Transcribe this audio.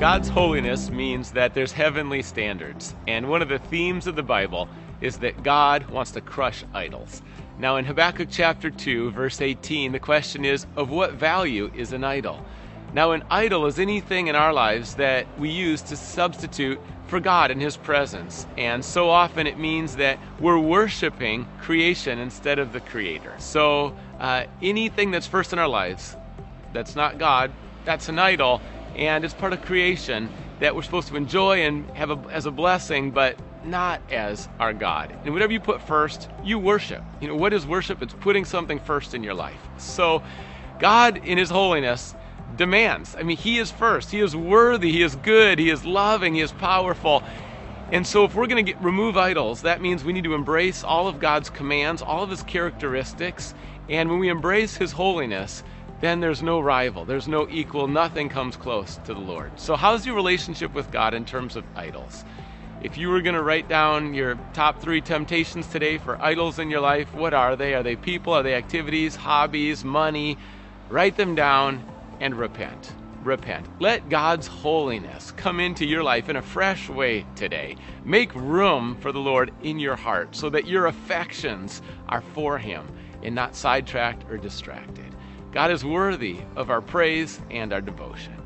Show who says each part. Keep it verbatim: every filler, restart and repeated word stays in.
Speaker 1: God's holiness means that there's heavenly standards, and one of the themes of the Bible is that God wants to crush idols. Now in Habakkuk chapter two, verse eighteen, the question is, of what value is an idol? Now an idol is anything in our lives that we use to substitute for God and His presence. And so often it means that we're worshiping creation instead of the Creator. So uh, anything that's first in our lives that's not God, that's an idol, and it's part of creation that we're supposed to enjoy and have a, as a blessing, but not as our God. And whatever you put first, you worship. You know, what is worship? It's putting something first in your life. So God in His holiness demands. I mean, He is first. He is worthy. He is good. He is loving. He is powerful. And so if we're going to remove idols, that means we need to embrace all of God's commands, all of His characteristics. And when we embrace His holiness, then there's no rival, there's no equal, nothing comes close to the Lord. So how's your relationship with God in terms of idols? If you were going to write down your top three temptations today for idols in your life, what are they? Are they people? Are they activities, hobbies, money? Write them down and repent. Repent. Let God's holiness come into your life in a fresh way today. Make room for the Lord in your heart so that your affections are for Him and not sidetracked or distracted. God is worthy of our praise and our devotion.